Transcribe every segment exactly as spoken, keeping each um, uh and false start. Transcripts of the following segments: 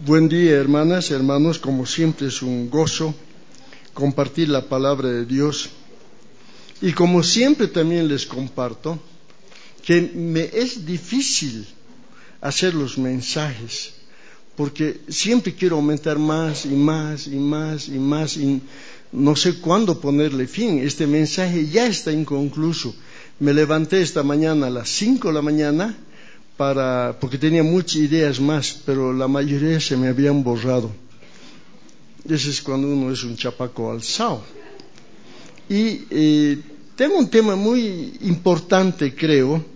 Buen día, hermanas, hermanos. Como siempre es un gozo compartir la palabra de Dios. Y como siempre también les comparto que me es difícil hacer los mensajes, porque siempre quiero aumentar más y más y más y más y no sé cuándo ponerle fin. Este mensaje ya está inconcluso. Me levanté esta mañana a las cinco de la mañana para, porque tenía muchas ideas más, pero la mayoría se me habían borrado. Ese es cuando uno es un chapaco alzado. Y eh, tengo un tema muy importante, creo,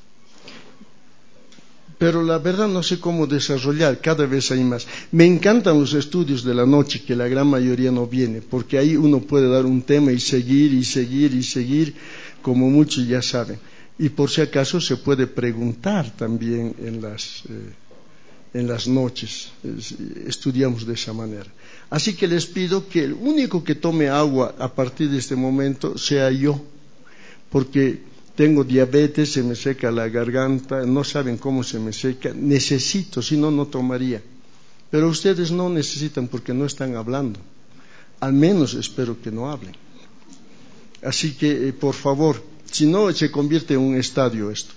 pero la verdad no sé cómo desarrollar, cada vez hay más. Me encantan los estudios de la noche, que la gran mayoría no viene, porque ahí uno puede dar un tema y seguir y seguir y seguir, como muchos ya saben. Y por si acaso se puede preguntar también en las, eh, en las noches, estudiamos de esa manera. Así que les pido que el único que tome agua a partir de este momento sea yo, porque tengo diabetes, se me seca la garganta, no saben cómo se me seca, necesito, si no, no tomaría. Pero ustedes no necesitan porque no están hablando, al menos espero que no hablen. Así que, eh, por favor, si no, se convierte en un estadio esto.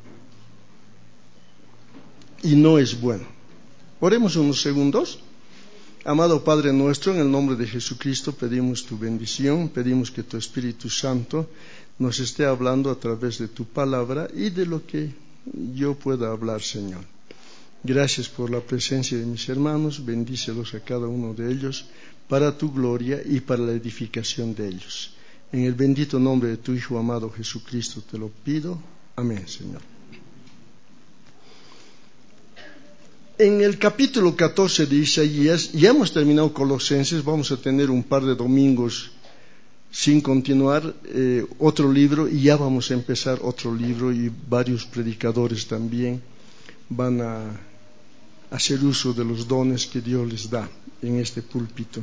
Y no es bueno. Oremos unos segundos. Amado Padre nuestro, en el nombre de Jesucristo pedimos tu bendición, pedimos que tu Espíritu Santo nos esté hablando a través de tu palabra y de lo que yo pueda hablar, Señor. Gracias por la presencia de mis hermanos, bendícelos a cada uno de ellos para tu gloria y para la edificación de ellos. En el bendito nombre de tu Hijo amado Jesucristo te lo pido. Amén, Señor. En el capítulo catorce de Isaías, ya hemos terminado Colosenses, vamos a tener un par de domingos sin continuar eh, otro libro y ya vamos a empezar otro libro y varios predicadores también van a hacer uso de los dones que Dios les da en este púlpito.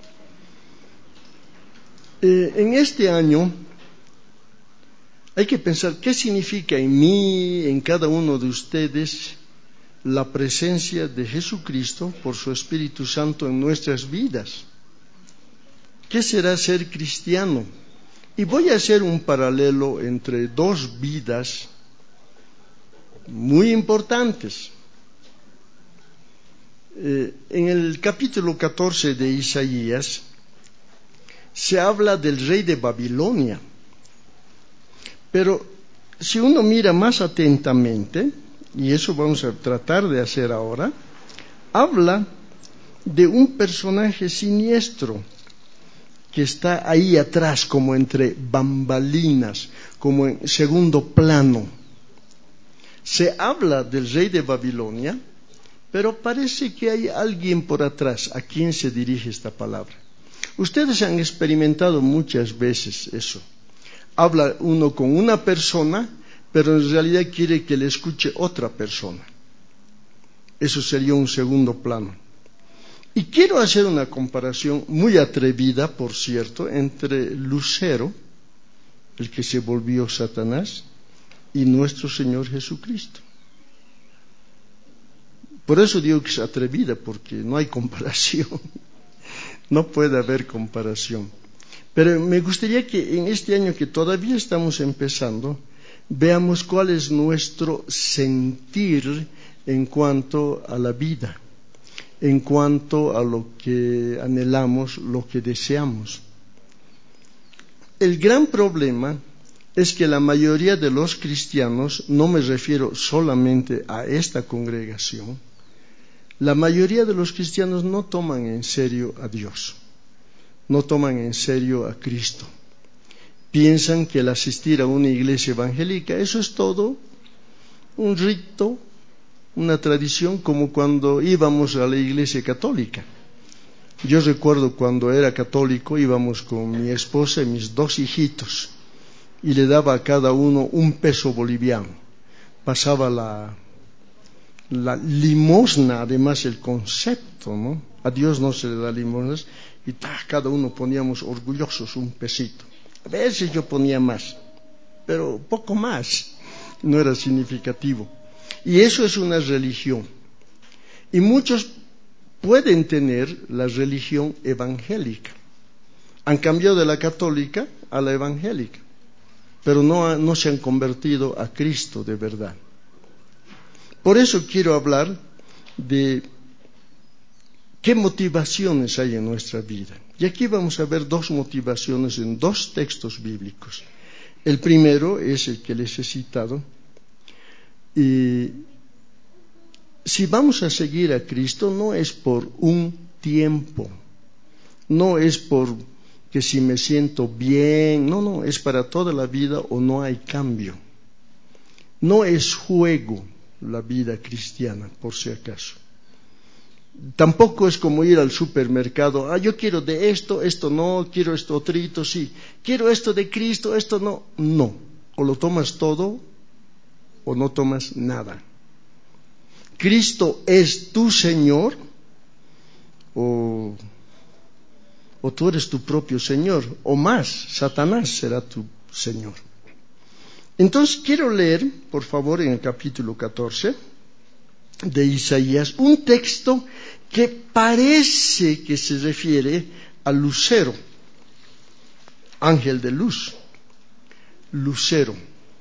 Eh, en este año hay que pensar qué significa en mí, en cada uno de ustedes, la presencia de Jesucristo por su Espíritu Santo en nuestras vidas. ¿Qué será ser cristiano? Y voy a hacer un paralelo entre dos vidas muy importantes. Eh, en el capítulo catorce de Isaías se habla del rey de Babilonia. Pero si uno mira más atentamente, y eso vamos a tratar de hacer ahora, habla de un personaje siniestro que está ahí atrás, como entre bambalinas, como en segundo plano. Se habla del rey de Babilonia, pero parece que hay alguien por atrás a quien se dirige esta palabra. Ustedes han experimentado muchas veces eso. Habla uno con una persona, pero en realidad quiere que le escuche otra persona. Eso sería un segundo plano. Y quiero hacer una comparación muy atrevida, por cierto, entre Lucero, el que se volvió Satanás, y nuestro Señor Jesucristo. Por eso digo que es atrevida, porque no hay comparación. No puede haber comparación. Pero me gustaría que en este año que todavía estamos empezando, veamos cuál es nuestro sentir en cuanto a la vida, en cuanto a lo que anhelamos, lo que deseamos. El gran problema es que la mayoría de los cristianos, no me refiero solamente a esta congregación, la mayoría de los cristianos no toman en serio a Dios, no toman en serio a Cristo. Piensan que el asistir a una iglesia evangélica, eso es todo un rito, una tradición, como cuando íbamos a la iglesia católica. Yo recuerdo cuando era católico, íbamos con mi esposa y mis dos hijitos, y le daba a cada uno un peso boliviano. Pasaba la, la limosna, además el concepto, ¿no? A Dios no se le da limosnas, y ta, cada uno poníamos orgullosos un pesito. A veces yo ponía más, pero poco más, no era significativo. Y eso es una religión. Y muchos pueden tener la religión evangélica. Han cambiado de la católica a la evangélica, pero no, no se han convertido a Cristo de verdad. Por eso quiero hablar de qué motivaciones hay en nuestra vida. Y aquí vamos a ver dos motivaciones en dos textos bíblicos. El primero es el que les he citado. Y si vamos a seguir a Cristo, no es por un tiempo, no es por que si me siento bien, no, no, es para toda la vida o no hay cambio. No es juego la vida cristiana, por si acaso. Tampoco es como ir al supermercado, ah, yo quiero de esto, esto no, quiero esto otrito, sí, quiero esto de Cristo, esto no, no. O lo tomas todo o no tomas nada. Cristo es tu Señor o, o tú eres tu propio Señor, o más, Satanás será tu Señor. Entonces quiero leer, por favor, en el capítulo catorce de Isaías, un texto que parece que se refiere a Lucero, ángel de luz, Lucero.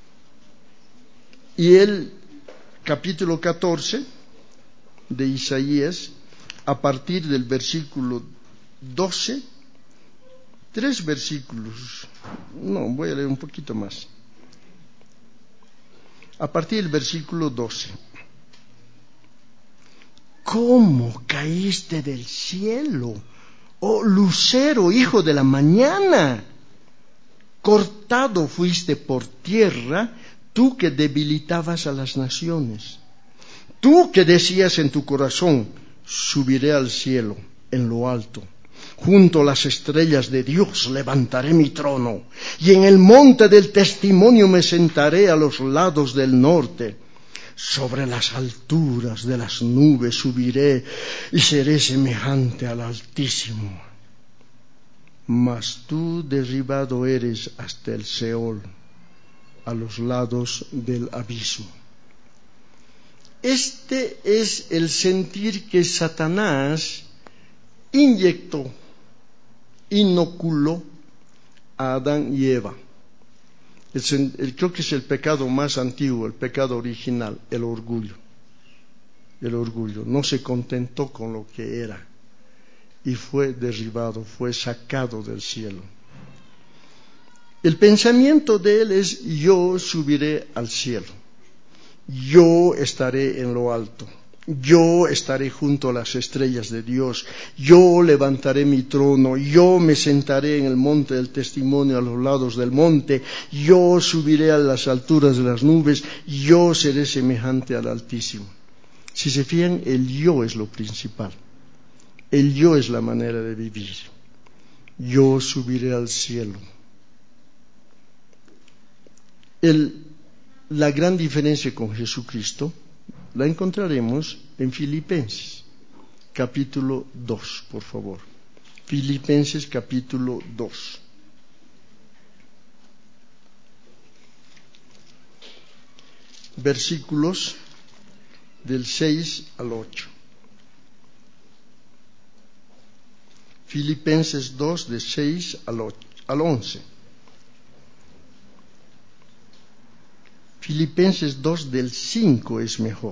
Y el capítulo catorce de Isaías, a partir del versículo doce, tres versículos, no, voy a leer un poquito más. A partir del versículo doce. ¿Cómo caíste del cielo, oh lucero, hijo de la mañana? Cortado fuiste por tierra, tú que debilitabas a las naciones. Tú que decías en tu corazón, subiré al cielo, en lo alto. Junto a las estrellas de Dios levantaré mi trono, y en el monte del testimonio me sentaré a los lados del norte. Sobre las alturas de las nubes subiré y seré semejante al Altísimo. Mas tú derribado eres hasta el Seol, a los lados del abismo. Este es el sentir que Satanás inyectó, inoculó a Adán y Eva. El, el, creo que es el pecado más antiguo, el pecado original, el orgullo. El orgullo. No se contentó con lo que era y fue derribado, fue sacado del cielo. El pensamiento de él es: yo subiré al cielo, yo estaré en lo alto, yo estaré junto a las estrellas de Dios, yo levantaré mi trono, yo me sentaré en el monte del testimonio a los lados del monte, yo subiré a las alturas de las nubes, yo seré semejante al Altísimo. Si se fijan, el yo es lo principal, el yo es la manera de vivir. Yo subiré al cielo. El, la gran diferencia con Jesucristo la encontraremos en Filipenses, capítulo dos, por favor. Filipenses, capítulo dos. Versículos del seis al ocho. Filipenses dos, de seis al ocho, al once. Filipenses dos, del cinco es mejor.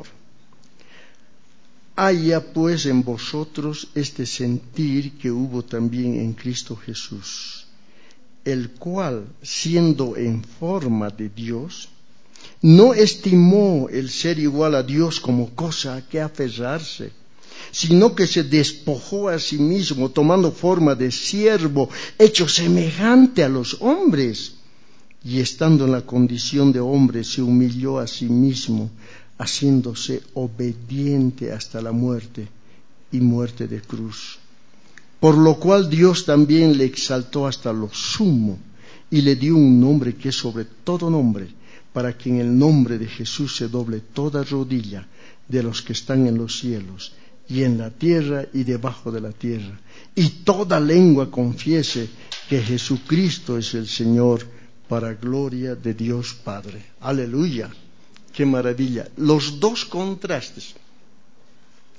Haya pues en vosotros este sentir que hubo también en Cristo Jesús, el cual, siendo en forma de Dios, no estimó el ser igual a Dios como cosa a que aferrarse, sino que se despojó a sí mismo, tomando forma de siervo, hecho semejante a los hombres, y estando en la condición de hombre, se humilló a sí mismo, haciéndose obediente hasta la muerte y muerte de cruz. Por lo cual Dios también le exaltó hasta lo sumo y le dio un nombre que es sobre todo nombre, para que en el nombre de Jesús se doble toda rodilla de los que están en los cielos y en la tierra y debajo de la tierra, y toda lengua confiese que Jesucristo es el Señor, para gloria de Dios Padre. Aleluya. ¡Qué maravilla! Los dos contrastes.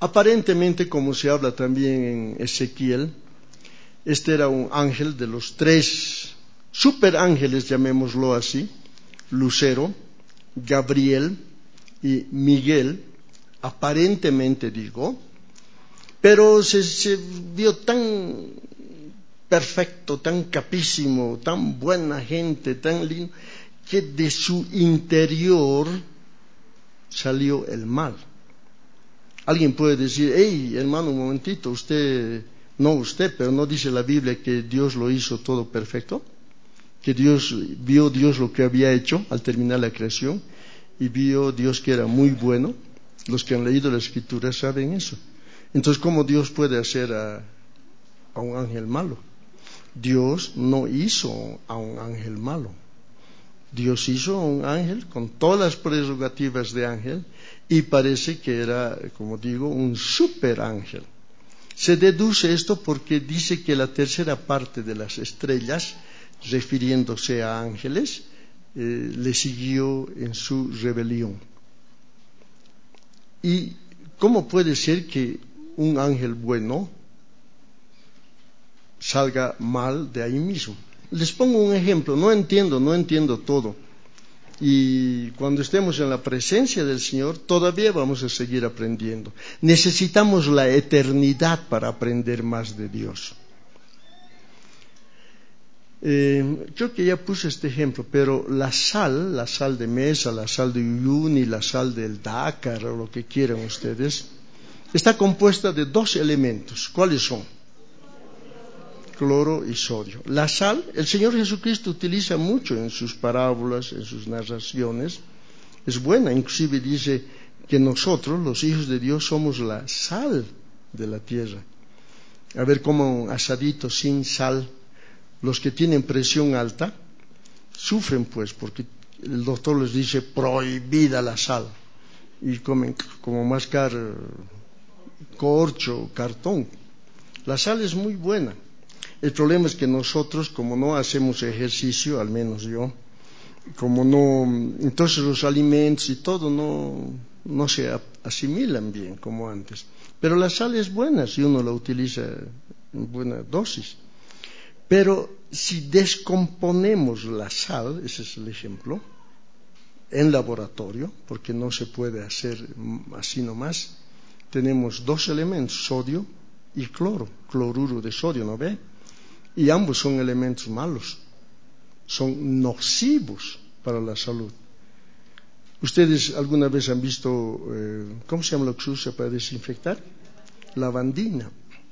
Aparentemente, como se habla también en Ezequiel, este era un ángel de los tres superángeles, llamémoslo así, Lucero, Gabriel y Miguel, aparentemente digo, pero se, se vio tan perfecto, tan capísimo, tan buena gente, tan lindo, que de su interior salió el mal. Alguien puede decir, hey, hermano, un momentito, usted, no usted, pero no dice la Biblia que Dios lo hizo todo perfecto, que Dios, vio Dios lo que había hecho al terminar la creación, y vio Dios que era muy bueno. Los que han leído la Escritura saben eso. Entonces, ¿cómo Dios puede hacer a, a un ángel malo? Dios no hizo a un ángel malo. Dios hizo a un ángel con todas las prerrogativas de ángel, y parece que era, como digo, un superángel. Se deduce esto porque dice que la tercera parte de las estrellas, refiriéndose a ángeles, eh, le siguió en su rebelión. ¿Y cómo puede ser que un ángel bueno salga mal de ahí mismo? Les pongo un ejemplo, no entiendo, no entiendo todo. Y cuando estemos en la presencia del Señor, todavía vamos a seguir aprendiendo. Necesitamos la eternidad para aprender más de Dios. Eh, creo que ya puse este ejemplo, pero la sal, la sal de mesa, la sal de Uyuni, la sal del Dakar, o lo que quieran ustedes, está compuesta de dos elementos. ¿Cuáles son? Cloro y sodio. La sal, el Señor Jesucristo utiliza mucho en sus parábolas, en sus narraciones. Es buena, inclusive dice que nosotros, los hijos de Dios, somos la sal de la tierra. A ver, como un asadito sin sal. Los que tienen presión alta sufren, pues, porque el doctor les dice prohibida la sal, y comen como mascar corcho, cartón. La sal es muy buena. El problema es que nosotros, como no hacemos ejercicio, al menos yo, como no, entonces los alimentos y todo no, no se asimilan bien como antes. Pero la sal es buena si uno la utiliza en buena dosis. Pero si descomponemos la sal, ese es el ejemplo, en laboratorio, porque no se puede hacer así nomás, tenemos dos elementos, sodio y cloro, cloruro de sodio, ¿no ve? Y ambos son elementos malos, son nocivos para la salud. ¿Ustedes alguna vez han visto, eh, cómo se llama lo que se usa para desinfectar? Lavandina.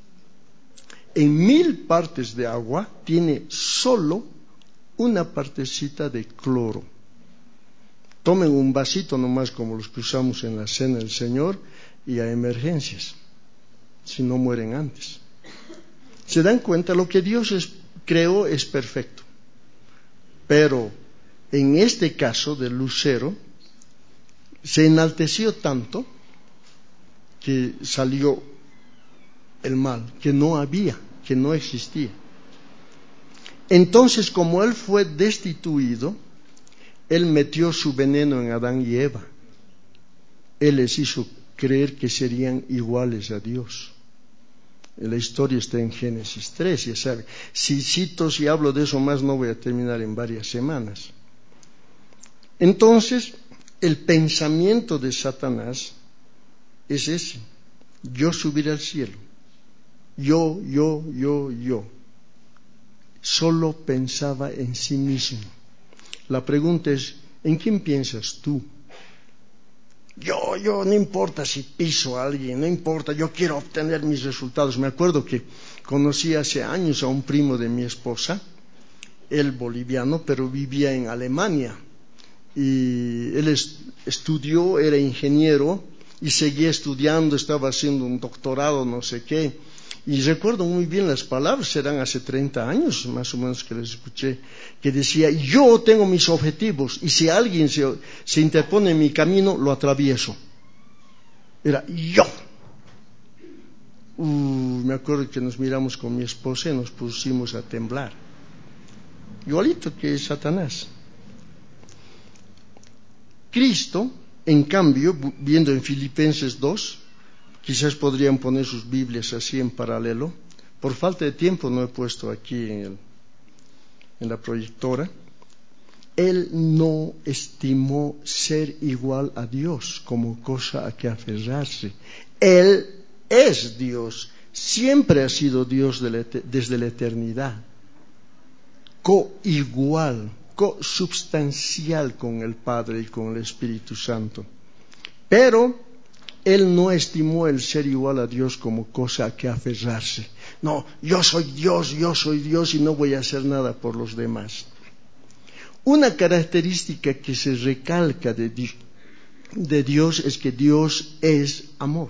En mil partes de agua tiene solo una partecita de cloro. Tomen un vasito nomás como los que usamos en la cena del Señor y a emergencias, si no mueren antes. Se dan cuenta, lo que Dios es, creó es perfecto. Pero en este caso del lucero, se enalteció tanto que salió el mal, que no había, que no existía. Entonces, como él fue destituido, él metió su veneno en Adán y Eva. Él les hizo creer que serían iguales a Dios. La historia está en Génesis tres, ya saben. Si cito, si hablo de eso más, no voy a terminar en varias semanas. Entonces, el pensamiento de Satanás es ese: yo subiré al cielo. Yo, yo, yo, yo. Solo pensaba en sí mismo. La pregunta es, ¿en quién piensas tú? Yo, yo, no importa si piso a alguien, no importa, yo quiero obtener mis resultados. Me acuerdo que conocí hace años a un primo de mi esposa, él boliviano, pero vivía en Alemania. Y él est- estudió, era ingeniero, y seguía estudiando, estaba haciendo un doctorado, no sé qué. Y recuerdo muy bien las palabras, eran hace treinta años más o menos que les escuché, que decía, yo tengo mis objetivos y si alguien se, se interpone en mi camino, lo atravieso. Era yo. Uh, me acuerdo que nos miramos con mi esposa y nos pusimos a temblar. Igualito que Satanás. Cristo, en cambio, viendo en Filipenses dos, Quizás podrían poner sus Biblias así en paralelo. Por falta de tiempo no he puesto aquí en, el, en la proyectora. Él no estimó ser igual a Dios como cosa a que aferrarse. Él es Dios, siempre ha sido Dios de la, desde la eternidad. Coigual, consubstancial con el Padre y con el Espíritu Santo. Pero Él no estimó el ser igual a Dios como cosa a que aferrarse. No, yo soy Dios, yo soy Dios y no voy a hacer nada por los demás. Una característica que se recalca de, de Dios es que Dios es amor.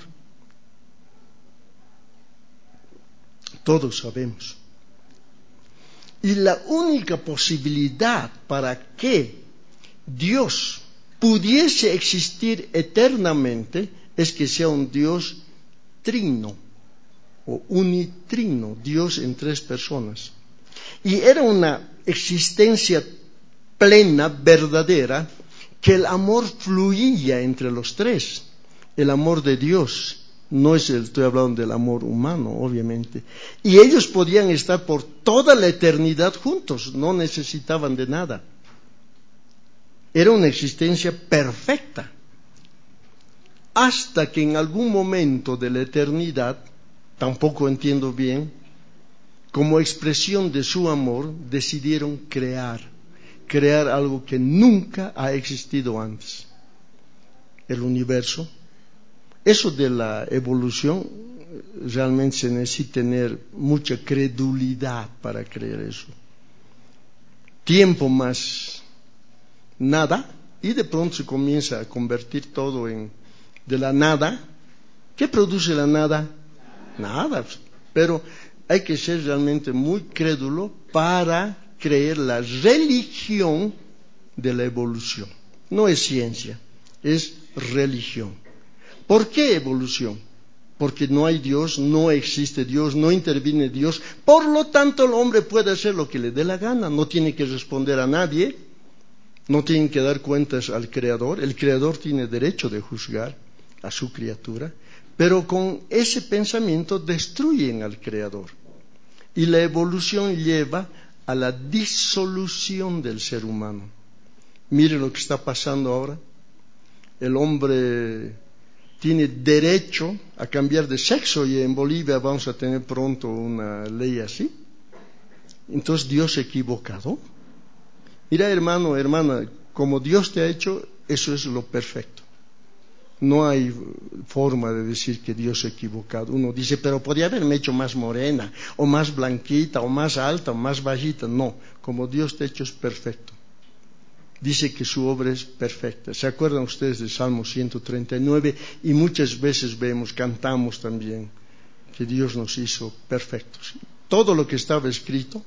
Todos sabemos. Y la única posibilidad para que Dios pudiese existir eternamente es que sea un Dios trino o unitrino, Dios en tres personas. Y era una existencia plena, verdadera, que el amor fluía entre los tres. El amor de Dios, no es el, estoy hablando del amor humano, obviamente. Y ellos podían estar por toda la eternidad juntos, no necesitaban de nada. Era una existencia perfecta. Hasta que en algún momento de la eternidad, tampoco entiendo bien, como expresión de su amor, decidieron crear. Crear algo que nunca ha existido antes. El universo. Eso de la evolución, realmente se necesita tener mucha credulidad para creer eso. Tiempo más nada, y de pronto se comienza a convertir todo en de la nada. ¿Qué produce la nada? Nada. Pero hay que ser realmente muy crédulo para creer la religión de la evolución. No es ciencia, es religión. ¿Por qué evolución? Porque no hay Dios, no existe Dios, no interviene Dios. Por lo tanto, el hombre puede hacer lo que le dé la gana. No tiene que responder a nadie. No tiene que dar cuentas al Creador. El Creador tiene derecho de juzgar a su criatura. Pero con ese pensamiento destruyen al Creador. Y la evolución lleva a la disolución del ser humano. Mire lo que está pasando ahora. El hombre tiene derecho a cambiar de sexo y en Bolivia vamos a tener pronto una ley así. Entonces Dios se ha equivocado. Mira, hermano, hermana, como Dios te ha hecho, eso es lo perfecto. No hay forma de decir que Dios se ha equivocado. Uno dice, pero podría haberme hecho más morena, o más blanquita, o más alta, o más bajita. No, como Dios te ha hecho es perfecto. Dice que su obra es perfecta. ¿Se acuerdan ustedes del Salmo ciento treinta y nueve? Y muchas veces vemos, cantamos también, que Dios nos hizo perfectos. Todo lo que estaba escrito,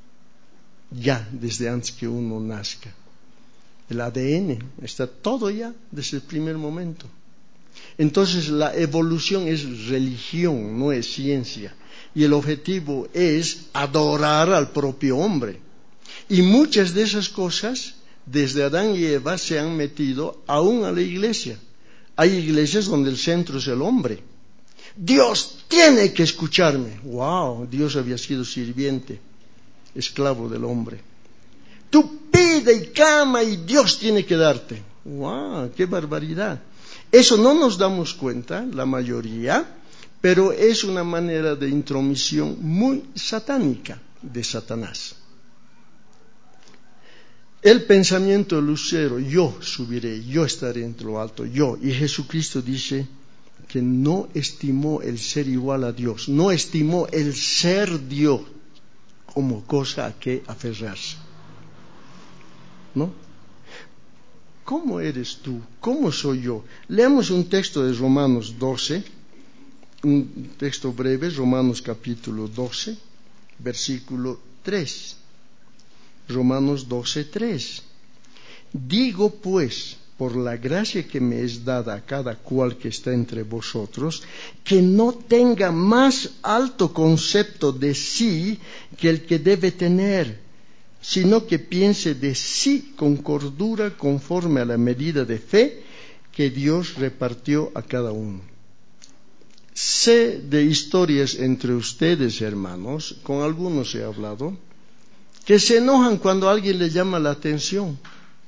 ya desde antes que uno nazca. El A D N está todo ya desde el primer momento. Entonces la evolución es religión, no es ciencia. Y el objetivo es adorar al propio hombre. Y muchas de esas cosas, desde Adán y Eva, se han metido aún a la iglesia. Hay iglesias donde el centro es el hombre. Dios tiene que escucharme. ¡Wow! Dios había sido sirviente, esclavo del hombre. Tú pide y clama y Dios tiene que darte. ¡Wow! ¡Qué barbaridad! Eso no nos damos cuenta, la mayoría, pero es una manera de intromisión muy satánica de Satanás. El pensamiento lucero, yo subiré, yo estaré entre lo alto, yo. Y Jesucristo dice que no estimó el ser igual a Dios, no estimó el ser Dios como cosa a que aferrarse. ¿No? ¿Cómo eres tú? ¿Cómo soy yo? Leamos un texto de Romanos doce, un texto breve, Romanos capítulo doce, versículo tres. Romanos doce, tres. Digo pues, por la gracia que me es dada a cada cual que está entre vosotros, que no tenga más alto concepto de sí que el que debe tener, sino que piense de sí con cordura conforme a la medida de fe que Dios repartió a cada uno. sé de historias entre ustedes, hermanos, con algunos he hablado, que se enojan cuando alguien les llama la atención.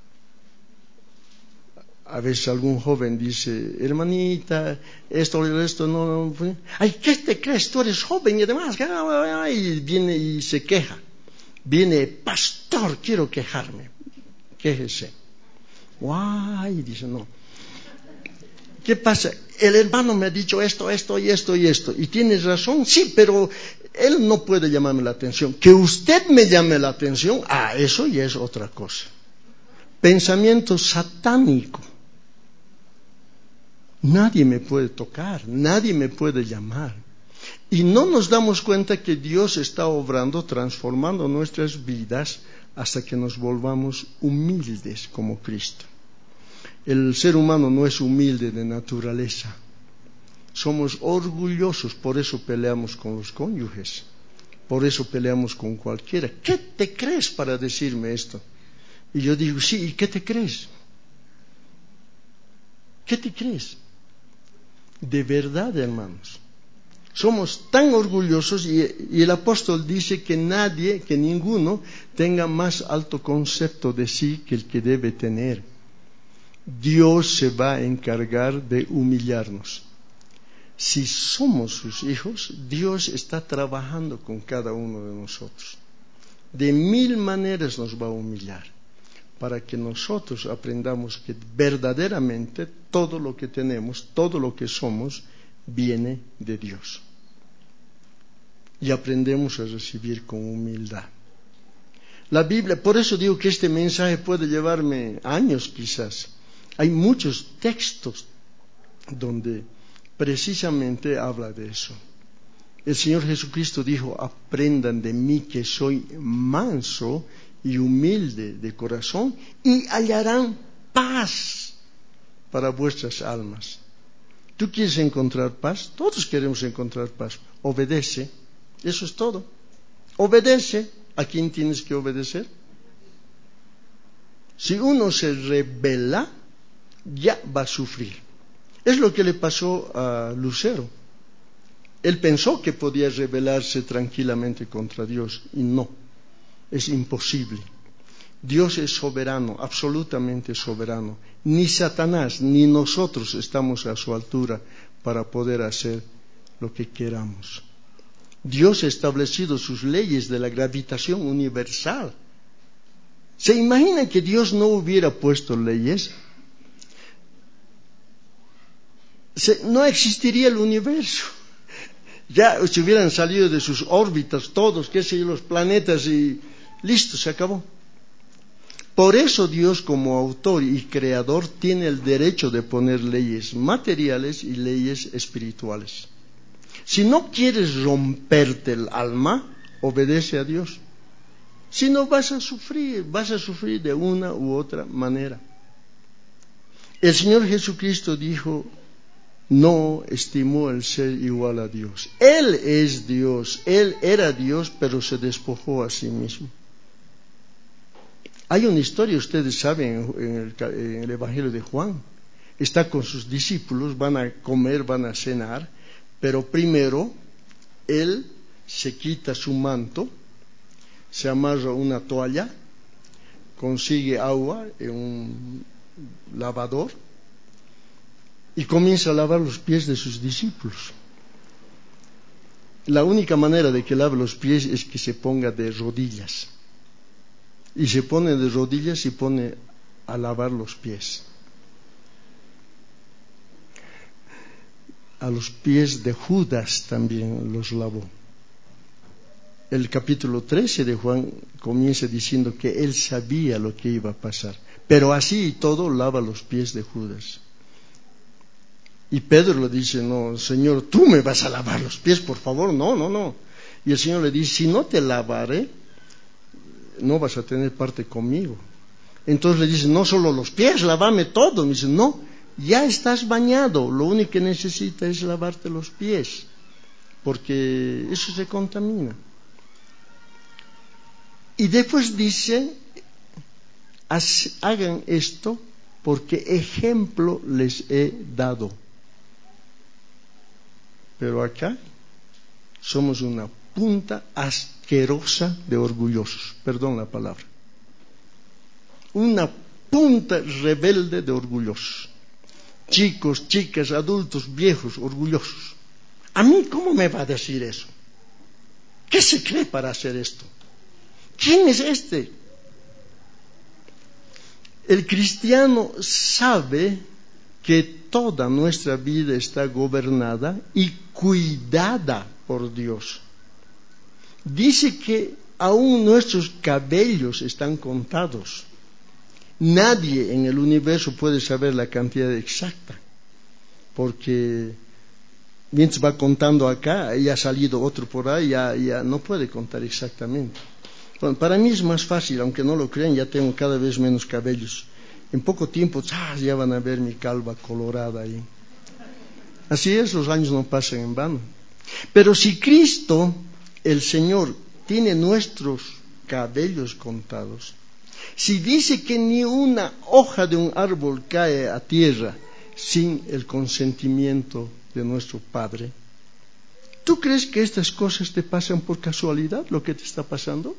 A veces algún joven dice, hermanita, esto, esto, no, no, ay, ¿qué te crees? Tú eres joven y además, y viene y se queja. Viene, pastor, quiero quejarme. Quéjese. Guay, dice, no. ¿Qué pasa? El hermano me ha dicho esto, esto y esto y esto. ¿Y tienes razón? Sí, pero él no puede llamarme la atención. Que usted me llame la atención, ah, eso ya es otra cosa. Pensamiento satánico. Nadie me puede tocar, nadie me puede llamar. Y no nos damos cuenta que Dios está obrando, transformando nuestras vidas hasta que nos volvamos humildes como Cristo. El ser humano no es humilde de naturaleza. Somos orgullosos, por eso peleamos con los cónyuges. Por eso peleamos con cualquiera. ¿Qué te crees para decirme esto? Y yo digo, sí, ¿y qué te crees? ¿Qué te crees? De verdad, hermanos. Somos tan orgullosos y, y el apóstol dice que nadie, que ninguno tenga más alto concepto de sí que el que debe tener. Dios se va a encargar de humillarnos. Si somos sus hijos, Dios está trabajando con cada uno de nosotros. De mil maneras nos va a humillar, para que nosotros aprendamos que verdaderamente todo lo que tenemos, todo lo que somos, viene de Dios. Y aprendemos a recibir con humildad. La Biblia, por eso digo que este mensaje puede llevarme años quizás. Hay muchos textos donde precisamente habla de eso. El Señor Jesucristo dijo, aprendan de mí que soy manso y humilde de corazón y hallarán paz para vuestras almas. ¿Tú quieres encontrar paz? Todos queremos encontrar paz. Obedece. Eso es todo. Obedece. ¿A quién tienes que obedecer? Si uno se rebela, ya va a sufrir. Es lo que le pasó a Lucero. Él pensó que podía rebelarse tranquilamente contra Dios y no. Es imposible. Dios es soberano, absolutamente soberano. Ni Satanás ni nosotros estamos a su altura para poder hacer lo que queramos. Dios ha establecido sus leyes de la gravitación universal. ¿Se imaginan que Dios no hubiera puesto leyes? Se, no existiría el universo. Ya se hubieran salido de sus órbitas todos, qué sé yo, los planetas y listo, se acabó. Por eso Dios como autor y creador tiene el derecho de poner leyes materiales y leyes espirituales. Si no quieres romperte el alma, obedece a Dios. Si no, vas a sufrir, vas a sufrir de una u otra manera. El Señor Jesucristo dijo, no estimó el ser igual a Dios. Él es Dios, Él era Dios, pero se despojó a sí mismo. Hay una historia, ustedes saben, en el, en el Evangelio de Juan. Está con sus discípulos, van a comer, van a cenar, pero primero Él se quita su manto, se amarra una toalla, consigue agua en un lavador y comienza a lavar los pies de sus discípulos. La única manera de que lave los pies es que se ponga de rodillas. Y se pone de rodillas y pone a lavar los pies. A los pies de Judas también los lavó. El capítulo trece de Juan comienza diciendo que él sabía lo que iba a pasar. Pero así y todo lava los pies de Judas. Y Pedro le dice, no, Señor, tú me vas a lavar los pies, por favor, no, no, no. Y el Señor le dice, si no te lavaré, no vas a tener parte conmigo. Entonces le dice, no solo los pies, lávame todo. Me dice, no, ya estás bañado, lo único que necesitas es lavarte los pies, porque eso se contamina. Y después dice, hagan esto porque ejemplo les he dado. Pero acá somos una punta asquerosa de orgullosos, perdón la palabra. Una punta rebelde de orgullosos. Chicos, chicas, adultos, viejos, orgullosos. ¿A mí cómo me va a decir eso? ¿Qué se cree para hacer esto? ¿Quién es este? El cristiano sabe que toda nuestra vida está gobernada y cuidada por Dios. Dice que aún nuestros cabellos están contados. Nadie en el universo puede saber la cantidad exacta, porque mientras va contando acá, y ha salido otro por ahí, ya, ya no puede contar exactamente. Bueno, para mí es más fácil, aunque no lo crean, ya tengo cada vez menos cabellos. En poco tiempo, ¡ah!, ya van a ver mi calva colorada ahí. Así es, los años no pasan en vano. Pero si Cristo, el Señor, tiene nuestros cabellos contados, si dice que ni una hoja de un árbol cae a tierra sin el consentimiento de nuestro Padre, ¿tú crees que estas cosas te pasan por casualidad, lo que te está pasando?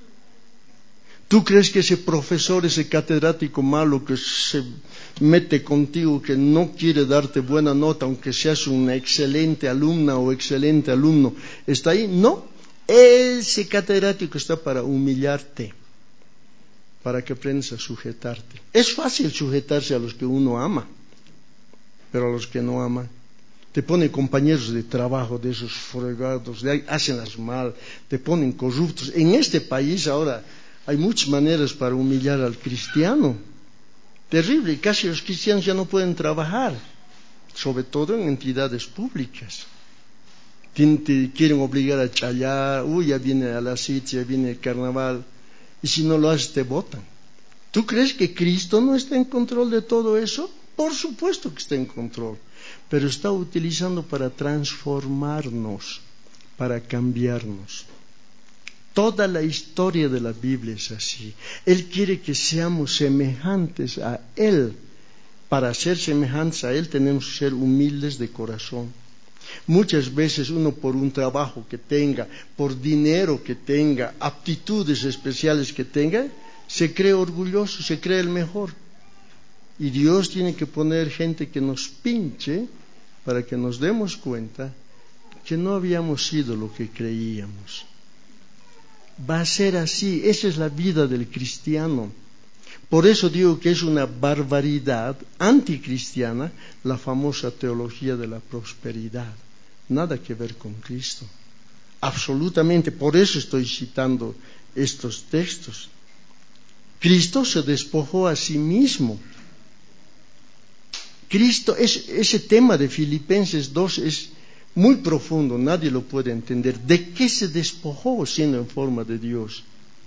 ¿Tú crees que ese profesor, ese catedrático malo que se mete contigo, que no quiere darte buena nota, aunque seas una excelente alumna o excelente alumno, está ahí? No, ese catedrático está para humillarte, para que aprendas a sujetarte. Es fácil sujetarse a los que uno ama, pero a los que no ama, te ponen compañeros de trabajo de esos fregados, de ahí, hacenlas mal, te ponen corruptos. En este país ahora hay muchas maneras para humillar al cristiano. Terrible, casi los cristianos ya no pueden trabajar, sobre todo en entidades públicas. Te quieren obligar a chayar, uy, ya viene a la cita, ya viene el carnaval, y si no lo haces te botan. ¿Tú crees que Cristo no está en control de todo eso? Por supuesto que está en control, pero está utilizando para transformarnos, para cambiarnos. Toda la historia de la Biblia es así. Él quiere que seamos semejantes a Él. Para ser semejantes a Él tenemos que ser humildes de corazón. Muchas veces uno, por un trabajo que tenga, por dinero que tenga, aptitudes especiales que tenga, se cree orgulloso, se cree el mejor. Y Dios tiene que poner gente que nos pinche para que nos demos cuenta que no habíamos sido lo que creíamos. Va a ser así, esa es la vida del cristiano. Por eso digo que es una barbaridad anticristiana la famosa teología de la prosperidad. Nada que ver con Cristo. Absolutamente, por eso estoy citando estos textos. Cristo se despojó a sí mismo. Cristo, es, ese tema de Filipenses dos es muy profundo, nadie lo puede entender. ¿De qué se despojó siendo en forma de Dios?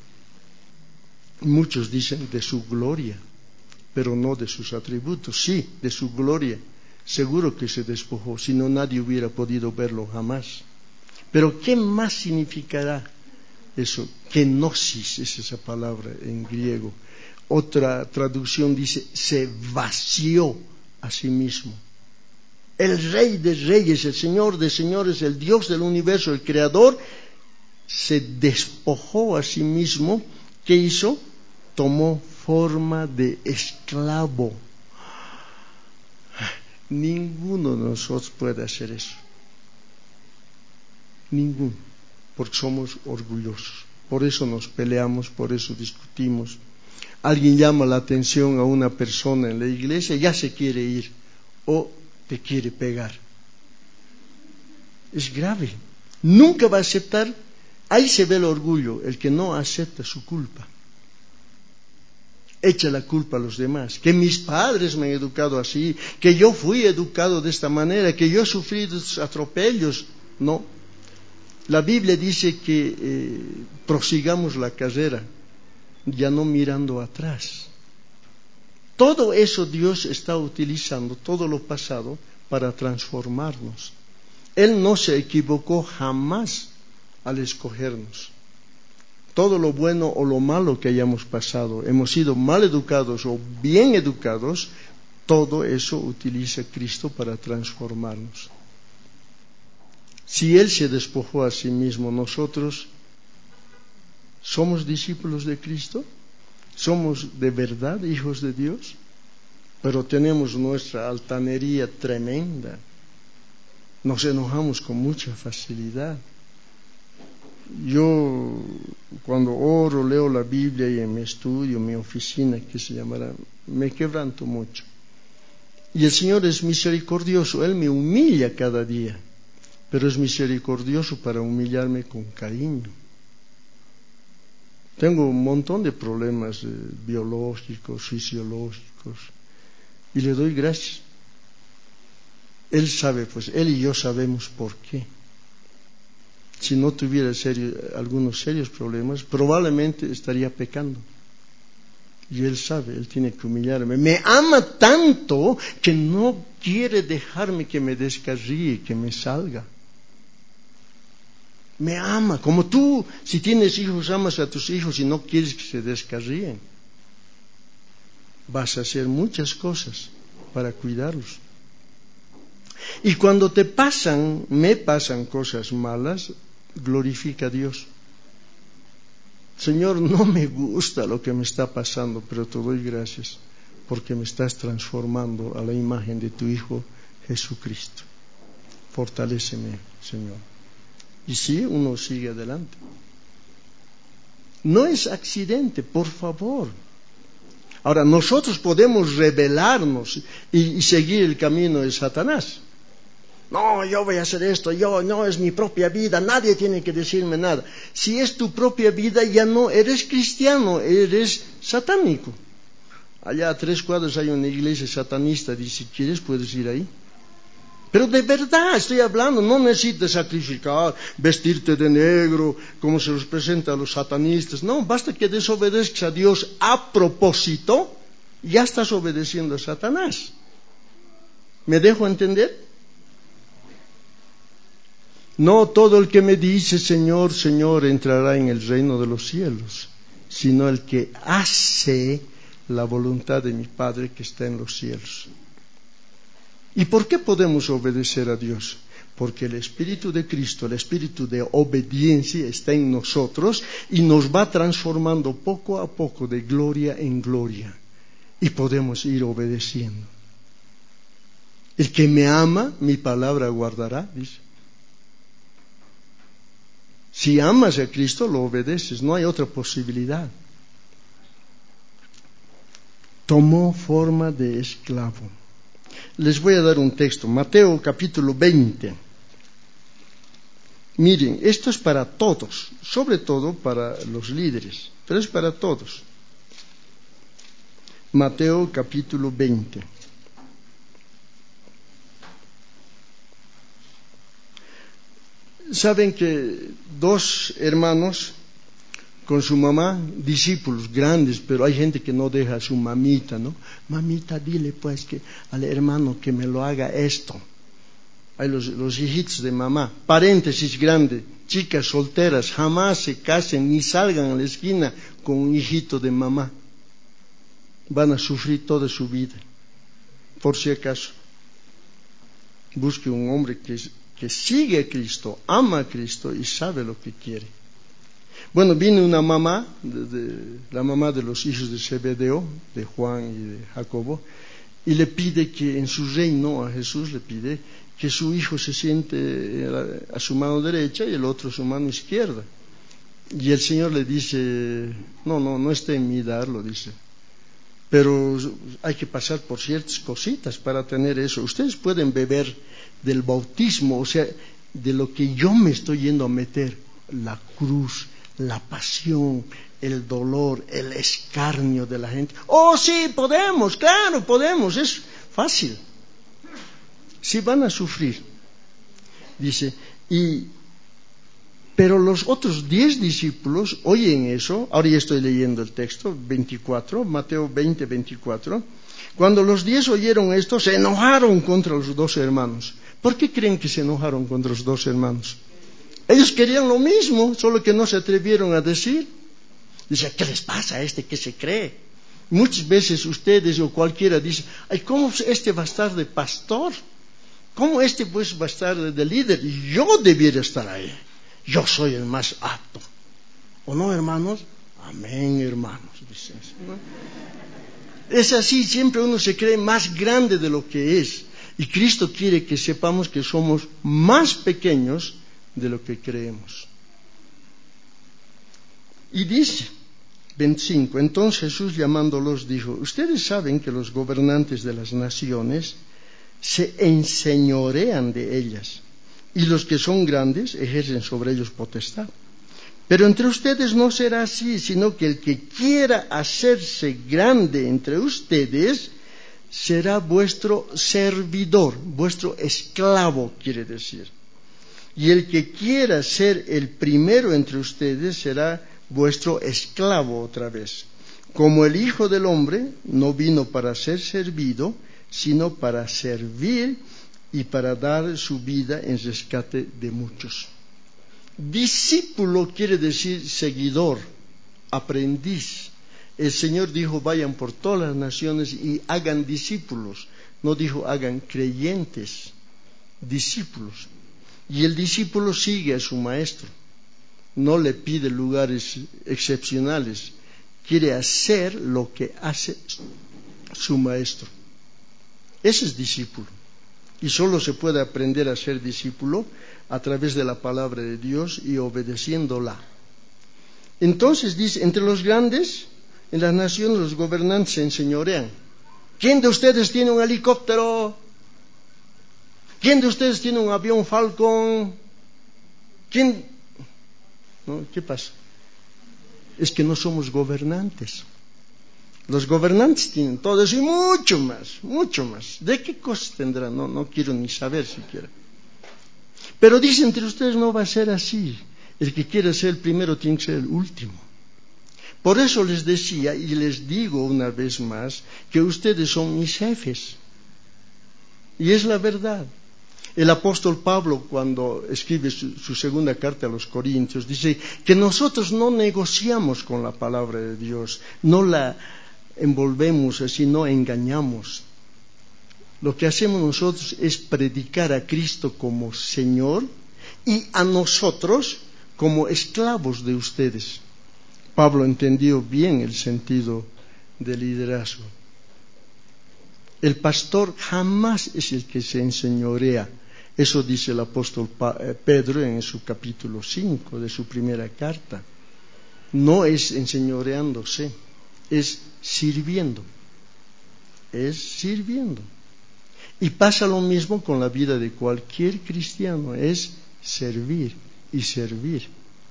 Muchos dicen de su gloria, pero no de sus atributos. Sí, de su gloria, seguro que se despojó, si no nadie hubiera podido verlo jamás. Pero ¿qué más significará eso? Kenosis es esa palabra en griego. Otra traducción dice, se vació a sí mismo. El Rey de Reyes, el Señor de Señores, el Dios del universo, el Creador, se despojó a sí mismo. ¿Qué hizo? Tomó forma de esclavo. Ninguno de nosotros puede hacer eso. Ninguno. Porque somos orgullosos. Por eso nos peleamos, por eso discutimos. Alguien llama la atención a una persona en la iglesia, ya se quiere ir. O te quiere pegar. Es grave. Nunca va a aceptar. Ahí se ve el orgullo, el que no acepta su culpa. Echa la culpa a los demás. Que mis padres me han educado así, que yo fui educado de esta manera, que yo he sufrido estos atropellos. No. La Biblia dice que eh, prosigamos la carrera, ya no mirando atrás. Todo eso Dios está utilizando, todo lo pasado, para transformarnos. Él no se equivocó jamás al escogernos. Todo lo bueno o lo malo que hayamos pasado, hemos sido mal educados o bien educados, todo eso utiliza Cristo para transformarnos. Si Él se despojó a sí mismo, nosotros somos discípulos de Cristo, somos de verdad hijos de Dios, pero tenemos nuestra altanería tremenda. Nos enojamos con mucha facilidad. Yo, cuando oro, leo la Biblia y en mi estudio, mi oficina, que se llamará, me quebranto mucho. Y el Señor es misericordioso, Él me humilla cada día, pero es misericordioso para humillarme con cariño. Tengo un montón de problemas eh, biológicos, fisiológicos, y le doy gracias. Él sabe, pues, Él y yo sabemos por qué. Si no tuviera serio, algunos serios problemas, probablemente estaría pecando. Y Él sabe, Él tiene que humillarme. Me ama tanto que no quiere dejarme que me descarríe, que me salga. Me ama, como tú, si tienes hijos, amas a tus hijos y no quieres que se descarríen. Vas a hacer muchas cosas para cuidarlos. Y cuando te pasan, me pasan cosas malas, glorifica a Dios. Señor, no me gusta lo que me está pasando, pero te doy gracias porque me estás transformando a la imagen de tu Hijo Jesucristo. Fortaléceme, Señor. Y sí, uno sigue adelante. No es accidente, por favor. Ahora, nosotros podemos rebelarnos y, y seguir el camino de Satanás. No, yo voy a hacer esto, yo, no, es mi propia vida, nadie tiene que decirme nada. Si es tu propia vida, ya no eres cristiano, eres satánico. Allá a tres cuadras hay una iglesia satanista, y si quieres puedes ir ahí. Pero de verdad estoy hablando, no necesitas sacrificar, vestirte de negro, como se los presenta a los satanistas. No, basta que desobedezcas a Dios a propósito, ya estás obedeciendo a Satanás. ¿Me dejo entender? No todo el que me dice Señor, Señor entrará en el reino de los cielos, sino el que hace la voluntad de mi Padre que está en los cielos. ¿Y por qué podemos obedecer a Dios? Porque el Espíritu de Cristo, el Espíritu de obediencia está en nosotros y nos va transformando poco a poco de gloria en gloria y podemos ir obedeciendo. El que me ama, mi palabra guardará, dice. Si amas a Cristo, lo obedeces, no hay otra posibilidad. Tomó forma de esclavo. Les voy a dar un texto, Mateo capítulo veinte. Miren, esto es para todos, sobre todo para los líderes, pero es para todos. Mateo capítulo veinte. Saben que dos hermanos con su mamá, discípulos grandes, pero hay gente que no deja a su mamita, ¿no? Mamita, dile pues que al hermano que me lo haga esto. Hay los, los hijitos de mamá, paréntesis grande, chicas solteras, jamás se casen ni salgan a la esquina con un hijito de mamá. Van a sufrir toda su vida. Por si acaso, busque un hombre que, que sigue a Cristo, ama a Cristo y sabe lo que quiere. Bueno, viene una mamá, de, de, la mamá de los hijos de Zebedeo, de Juan y de Jacobo, y le pide que en su reino, a Jesús le pide que su hijo se siente a su mano derecha y el otro a su mano izquierda. Y el Señor le dice, no, no, no está en mí darlo, dice, pero hay que pasar por ciertas cositas para tener eso. Ustedes pueden beber del bautismo, o sea, de lo que yo me estoy yendo a meter, la cruz, la pasión, el dolor, el escarnio de la gente. Oh, sí, podemos, claro, podemos, es fácil. Sí van a sufrir. Dice, y pero los otros diez discípulos oyen eso. Ahora ya estoy leyendo el texto, veinticuatro, Mateo veinte, veinticuatro. Cuando los diez oyeron esto, se enojaron contra los dos hermanos. ¿Por qué creen que se enojaron contra los dos hermanos? Ellos querían lo mismo, solo que no se atrevieron a decir. Dice, ¿qué les pasa a este que se cree? Muchas veces ustedes o cualquiera dice, ay, ¿cómo este va a estar de pastor? ¿Cómo este pues va a estar de líder? Yo debiera estar ahí. Yo soy el más apto. ¿O no, hermanos? Amén, hermanos. Dicen, ¿no? Es así, siempre uno se cree más grande de lo que es. Y Cristo quiere que sepamos que somos más pequeños de lo que creemos. Y dice, veinticinco, entonces Jesús llamándolos dijo, ustedes saben que los gobernantes de las naciones se enseñorean de ellas, y los que son grandes ejercen sobre ellos potestad. Pero entre ustedes no será así, sino que el que quiera hacerse grande entre ustedes será vuestro servidor, vuestro esclavo, quiere decir. Y el que quiera ser el primero entre ustedes será vuestro esclavo otra vez. Como el Hijo del Hombre no vino para ser servido, sino para servir y para dar su vida en rescate de muchos. Discípulo quiere decir seguidor, aprendiz. El Señor dijo, vayan por todas las naciones y hagan discípulos. No dijo, hagan creyentes, discípulos. Y el discípulo sigue a su maestro. No le pide lugares excepcionales. Quiere hacer lo que hace su maestro. Ese es discípulo. Y solo se puede aprender a ser discípulo a través de la palabra de Dios y obedeciéndola. Entonces dice, entre los grandes, en las naciones los gobernantes se enseñorean. ¿Quién de ustedes tiene un helicóptero? ¿Quién de ustedes tiene un avión Falcon? ¿Quién? ¿No? ¿Qué pasa? Es que no somos gobernantes. Los gobernantes tienen todo eso y mucho más, mucho más. ¿De qué cosas tendrán? No, no quiero ni saber siquiera. Pero dice, entre ustedes no va a ser así. El que quiera ser el primero tiene que ser el último. Por eso les decía y les digo una vez más que ustedes son mis jefes. Y es la verdad. El apóstol Pablo, cuando escribe su, su segunda carta a los Corintios, dice que nosotros no negociamos con la palabra de Dios, no la envolvemos así, no engañamos. Lo que hacemos nosotros es predicar a Cristo como Señor y a nosotros como esclavos de ustedes. Pablo entendió bien el sentido del liderazgo. El pastor jamás es el que se enseñorea. Eso dice el apóstol Pedro en su capítulo cinco de su primera carta. No es enseñoreándose, es sirviendo. Es sirviendo. Y pasa lo mismo con la vida de cualquier cristiano, es servir y servir.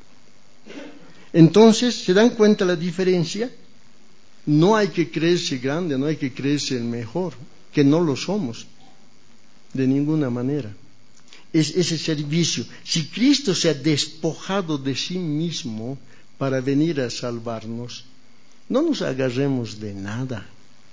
Entonces, ¿se dan cuenta la diferencia? No hay que creerse grande, no hay que creerse el mejor, que no lo somos, de ninguna manera. Es ese servicio. Si Cristo se ha despojado de sí mismo para venir a salvarnos, no nos agarremos de nada.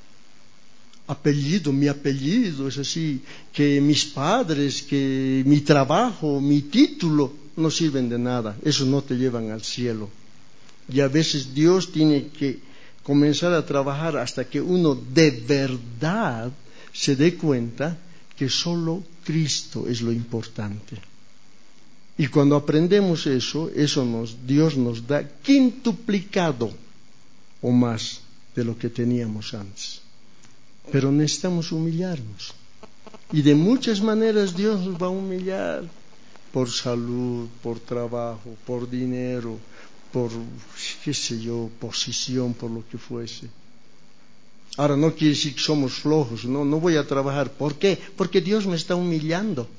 Apellido, mi apellido es así, que mis padres, que mi trabajo, mi título, no sirven de nada. Eso no te llevan al cielo. Y a veces Dios tiene que comenzar a trabajar hasta que uno de verdad se dé cuenta que solo Cristo es lo importante. Y cuando aprendemos eso, eso nos, Dios nos da quintuplicado o más de lo que teníamos antes. Pero necesitamos humillarnos. Y de muchas maneras Dios nos va a humillar. Por salud, por trabajo, por dinero, por, qué sé yo, posición, por lo que fuese. Ahora no quiere decir que somos flojos, no, no voy a trabajar. ¿Por qué? Porque Dios me está humillando.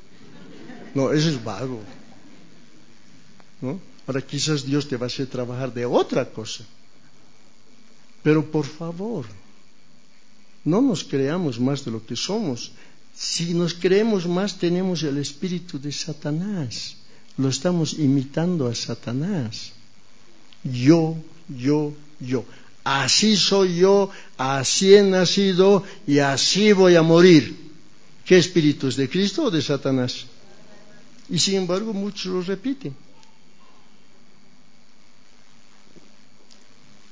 No, eso es vago, ¿no? Ahora quizás Dios te va a hacer trabajar de otra cosa. Pero por favor, no nos creamos más de lo que somos. Si nos creemos más, tenemos el espíritu de Satanás. Lo estamos imitando a Satanás. Yo, yo, yo. Así soy yo, así he nacido y así voy a morir. ¿Qué espíritu es, de Cristo o de Satanás? Y sin embargo muchos lo repiten.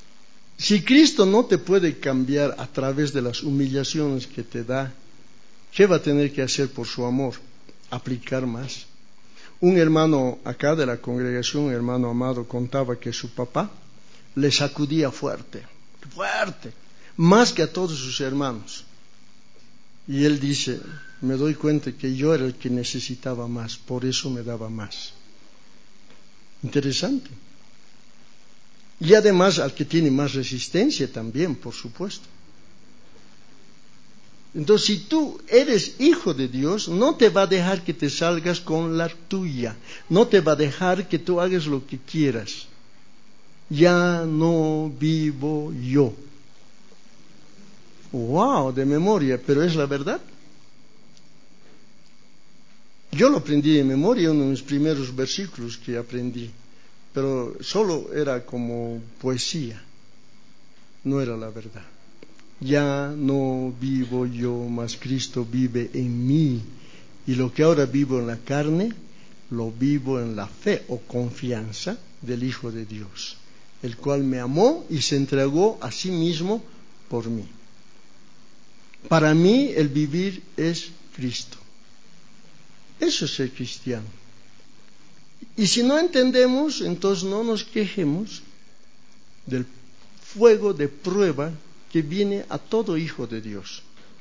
Si Cristo no te puede cambiar a través de las humillaciones que te da, ¿Qué va a tener que hacer por su amor? Aplicar más. Un hermano acá de la congregación, un hermano amado, contaba que su papá le sacudía fuerte, fuerte, más que a todos sus hermanos. Y él dice, me doy cuenta que yo era el que necesitaba más, por eso me daba más. Interesante. Y además al que tiene más resistencia también, por supuesto. Entonces, si tú eres hijo de Dios, no te va a dejar que te salgas con la tuya. No te va a dejar que tú hagas lo que quieras. Ya no vivo yo. Wow, de memoria, pero es la verdad. Yo lo aprendí de memoria, uno de mis primeros versículos que aprendí, pero solo era como poesía, no era la verdad. Ya no vivo yo, mas Cristo vive en mí. Y lo que ahora vivo en la carne, lo vivo en la fe o confianza del Hijo de Dios, el cual me amó y se entregó a sí mismo por mí. Para mí el vivir es Cristo. Eso es ser cristiano. Y si no entendemos, entonces no nos quejemos del fuego de prueba que viene a todo hijo de Dios.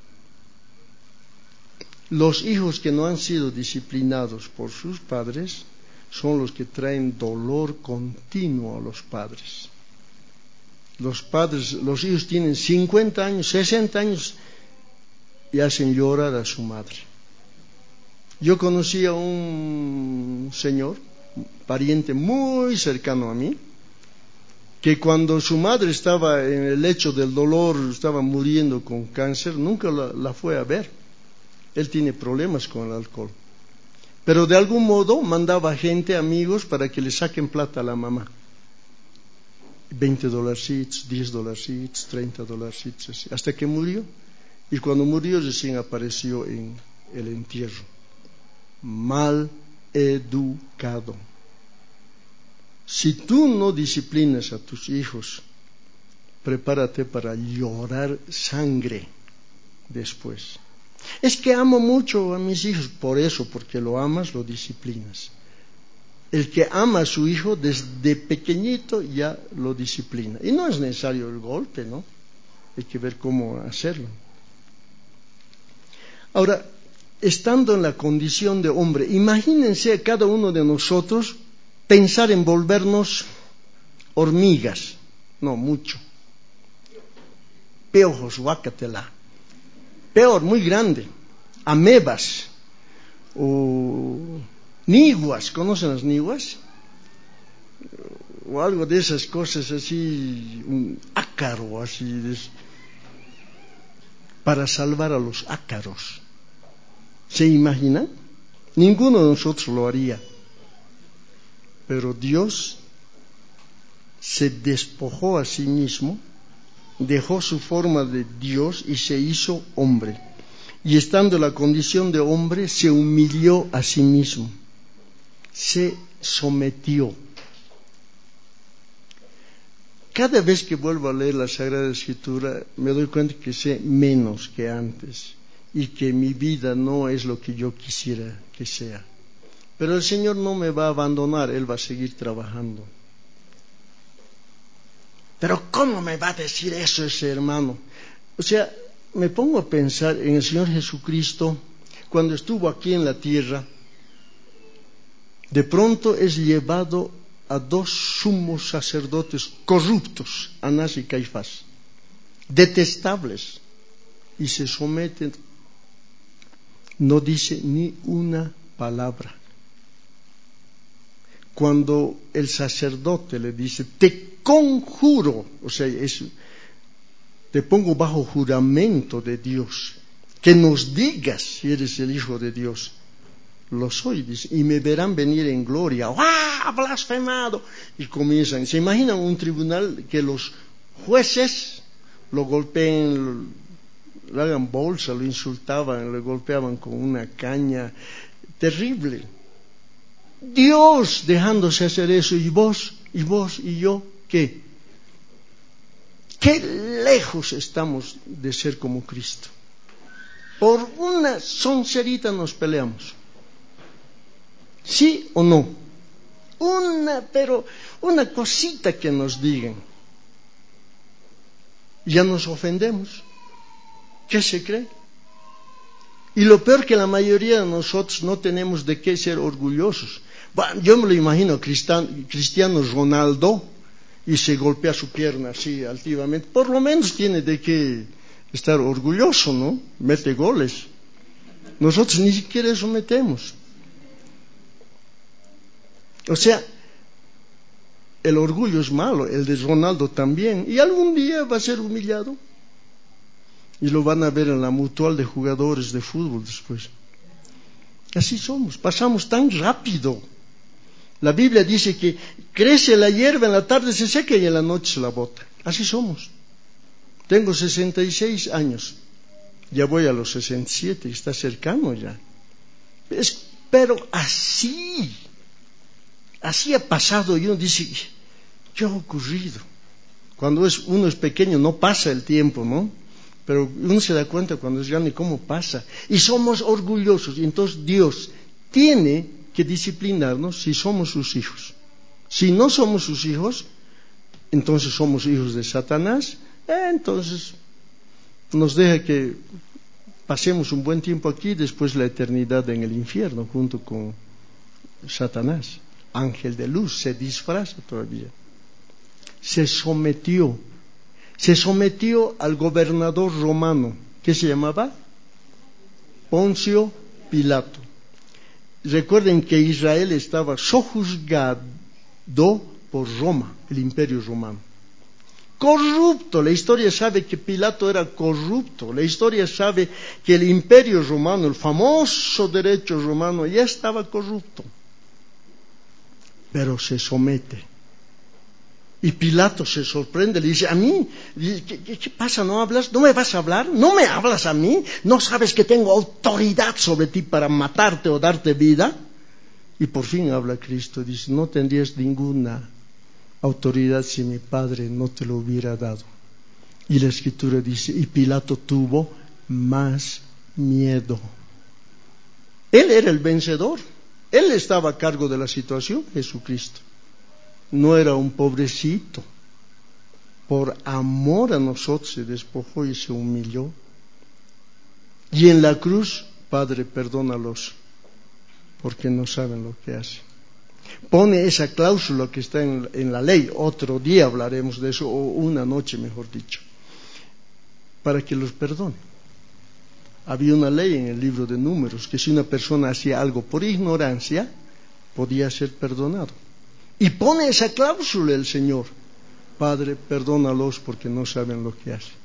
Los hijos que no han sido disciplinados por sus padres son los que traen dolor continuo a los padres. Los padres, los hijos tienen cincuenta años, sesenta años y hacen llorar a su madre. Yo conocí a un señor, pariente muy cercano a mí, que cuando su madre estaba en el lecho del dolor, estaba muriendo con cáncer, nunca la, la fue a ver. Él tiene problemas con el alcohol. Pero de algún modo mandaba gente, amigos, para que le saquen plata a la mamá. veinte dolarcitos, diez dolarcitos, treinta dolarcitos, así, hasta que murió. Y cuando murió recién apareció en el entierro. Mal educado. Si tú no disciplinas a tus hijos, prepárate para llorar sangre después. Es que amo mucho a mis hijos, por eso, porque lo amas, lo disciplinas. El que ama a su hijo desde pequeñito ya lo disciplina. Y no es necesario el golpe, ¿no? Hay que ver cómo hacerlo. Ahora, estando en la condición de hombre, imagínense a cada uno de nosotros pensar en volvernos hormigas, no mucho, piojos, guácatela, peor, muy grande, amebas o niguas, ¿conocen las niguas? O algo de esas cosas así, un ácaro así, de, para salvar a los ácaros. ¿Se imaginan? Ninguno de nosotros lo haría. Pero Dios se despojó a sí mismo, dejó su forma de Dios y se hizo hombre. Y estando en la condición de hombre, se humilló a sí mismo, se sometió. Cada vez que vuelvo a leer la Sagrada Escritura, me doy cuenta que sé menos que antes y que mi vida no es lo que yo quisiera que sea. Pero el Señor no me va a abandonar, Él va a seguir trabajando. Pero ¿cómo me va a decir eso ese hermano? O sea, me pongo a pensar en el Señor Jesucristo, cuando estuvo aquí en la tierra, de pronto es llevado a dos sumos sacerdotes corruptos, Anás y Caifás, detestables, y se someten, no dice ni una palabra. Cuando el sacerdote le dice, te conjuro, o sea, es, te pongo bajo juramento de Dios, que nos digas si eres el Hijo de Dios. Lo soy, dice, y me verán venir en gloria. ¡Ah, blasfemado! Y comienzan, ¿se imaginan un tribunal que los jueces lo golpeen, lo hagan bolsa, lo insultaban, lo golpeaban con una caña? Terrible. Dios dejándose hacer eso, y vos, y vos, y yo, ¿qué? ¿Qué lejos estamos de ser como Cristo? Por una soncerita nos peleamos. ¿Sí o no? Una, pero una cosita que nos digan. Ya nos ofendemos. ¿Qué se cree? Y lo peor que la mayoría de nosotros no tenemos de qué ser orgullosos. Bueno, yo me lo imagino, Cristiano Ronaldo, y se golpea su pierna así altivamente. Por lo menos tiene de qué estar orgulloso, ¿no? Mete goles. Nosotros ni siquiera eso metemos. O sea, el orgullo es malo, el de Ronaldo también, y algún día va a ser humillado. Y lo van a ver en la mutual de jugadores de fútbol después. Así somos, pasamos tan rápido. La Biblia dice que crece la hierba, en la tarde se seca y en la noche se la bota. Así somos. Tengo sesenta y seis años. Ya voy a los sesenta y siete, está cercano ya. Es, pero así, así ha pasado y uno dice, ¿qué ha ocurrido? Cuando es, uno es pequeño no pasa el tiempo, ¿no? Pero uno se da cuenta cuando es grande cómo pasa. Y somos orgullosos. Y entonces Dios tiene que disciplinarnos si somos sus hijos. Si no somos sus hijos, entonces somos hijos de Satanás. Eh, entonces nos deja que pasemos un buen tiempo aquí y después la eternidad en el infierno junto con Satanás. Ángel de luz, se disfraza todavía. Se sometió. Se sometió al gobernador romano, ¿qué se llamaba? Poncio Pilato. Recuerden que Israel estaba sojuzgado por Roma, el imperio romano. Corrupto, la historia sabe que Pilato era corrupto, la historia sabe que el imperio romano, el famoso derecho romano, ya estaba corrupto. Pero se somete. Y Pilato se sorprende, le dice, a mí, ¿qué, qué, qué pasa? ¿No hablas? ¿No me vas a hablar? ¿No me hablas a mí? ¿No sabes que tengo autoridad sobre ti para matarte o darte vida? Y por fin habla Cristo, dice, no tendrías ninguna autoridad si mi Padre no te lo hubiera dado. Y la Escritura dice, y Pilato tuvo más miedo. Él era el vencedor, él estaba a cargo de la situación, Jesucristo. No era un pobrecito. Por amor a nosotros se despojó y se humilló. Y en la cruz, Padre, perdónalos, porque no saben lo que hacen. Pone esa cláusula que está en, en la ley. Otro día hablaremos de eso, o una noche mejor dicho, para que los perdone. Había una ley en el libro de Números, que si una persona hacía algo por ignorancia, podía ser perdonado. Y pone esa cláusula el Señor. Padre, perdónalos porque no saben lo que hacen.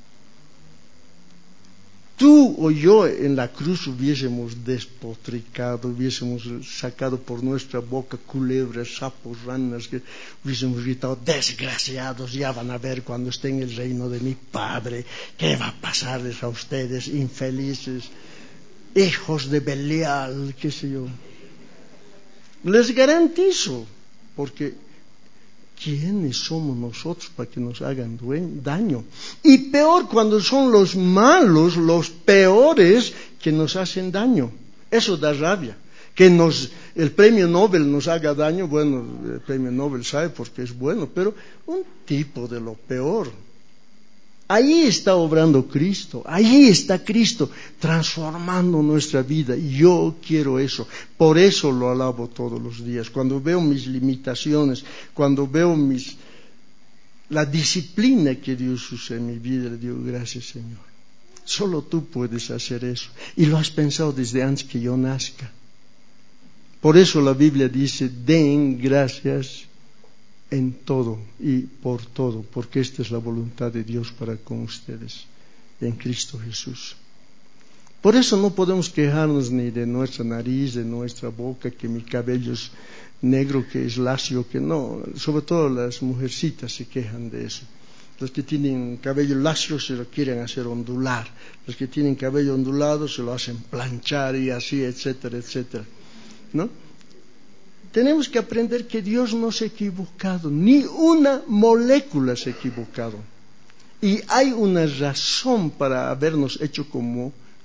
Tú o yo en la cruz hubiésemos despotricado, hubiésemos sacado por nuestra boca culebras, sapos, ranas, que hubiésemos gritado, desgraciados, ya van a ver cuando estén en el reino de mi Padre, ¿qué va a pasarles a ustedes, infelices, hijos de Belial, qué sé yo? Les garantizo. Porque ¿quiénes somos nosotros para que nos hagan daño? Y peor cuando son los malos, los peores, que nos hacen daño. Eso da rabia. Que nos, el premio Nobel nos haga daño, bueno, el premio Nobel sabe porque es bueno, pero un tipo de lo peor. Ahí está obrando Cristo, ahí está Cristo transformando nuestra vida. Y yo quiero eso, por eso lo alabo todos los días. Cuando veo mis limitaciones, cuando veo mis, la disciplina que Dios usa en mi vida, le digo gracias Señor. Solo tú puedes hacer eso. Y lo has pensado desde antes que yo nazca. Por eso la Biblia dice, den gracias en todo y por todo, porque esta es la voluntad de Dios para con ustedes, en Cristo Jesús. Por eso no podemos quejarnos ni de nuestra nariz, de nuestra boca, que mi cabello es negro, que es lacio, que no. Sobre todo las mujercitas se quejan de eso. Los que tienen cabello lacio se lo quieren hacer ondular. Los que tienen cabello ondulado se lo hacen planchar y así, etcétera, etcétera. ¿No? Tenemos que aprender que Dios no se ha equivocado, ni una molécula se ha equivocado. Y hay una razón para habernos hecho como